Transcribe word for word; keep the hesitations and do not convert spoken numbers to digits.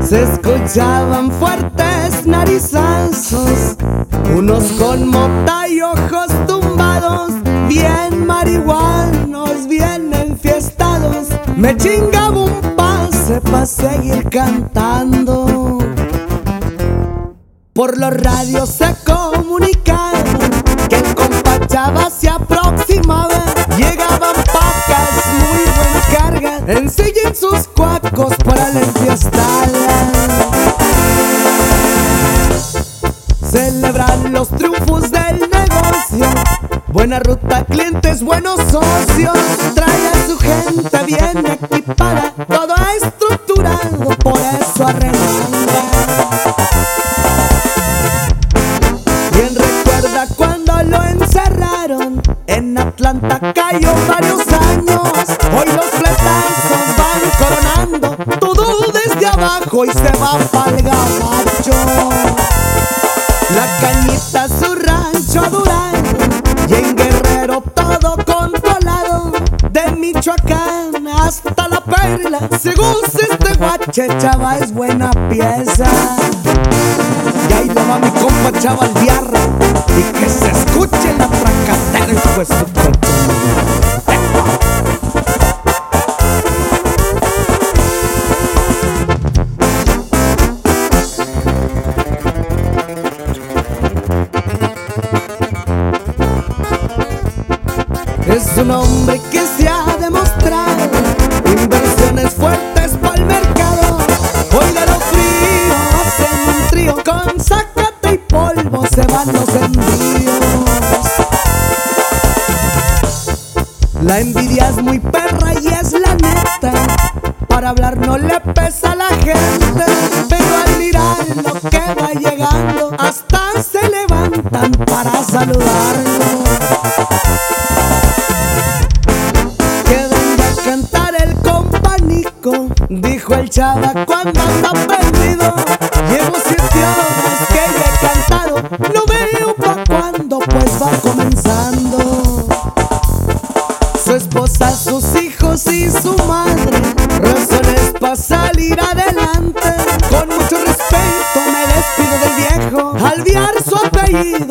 Se escuchaban fuertes narizazos, unos con mota y ojos tumbados, bien marihuanos, bien enfiestados. Me chingaba un pase pa' seguir cantando. Por los radios se comunicaban que el compa Chava se aproximaba. Llegaban pacas, muy buena carga, ensillen sus cuacos para la enfiestada. Celebran los triunfos del negocio, buena ruta, clientes, buenos socios. Trae a su gente bien equipada, todo estructurado, por eso arremanga. Bien recuerda cuando lo encerraron en Atlanta, cayó varios años. Hoy los fletazos van coronando todo desde abajo y se va pa'l gabacho. La Cañita, su rancho Durango, y en Guerrero todo controlado. De Michoacán hasta La Perla, se goza este guache, Chava es buena pieza. Y ahí lo va mi compa Chava al Diarra, y que se escuche la tracatera, hijo de su puta. Es un hombre que se ha demostrado inversiones fuertes pa'l mercado. Hoy de lo frío hacen un trío, con zacate y polvo se van los envíos. La envidia es muy perra y es la neta, para hablar no le pesa a la gente, pero al mirar lo que va llegando hasta se levantan para saludarlo. Dijo el Chava cuando anda perdido, llevo siete horas que ya he cantado, no veo pa' cuando pues va comenzando. Su esposa, sus hijos y su madre, razones pa' salir adelante. Con mucho respeto me despido del viejo, Alviar su apellido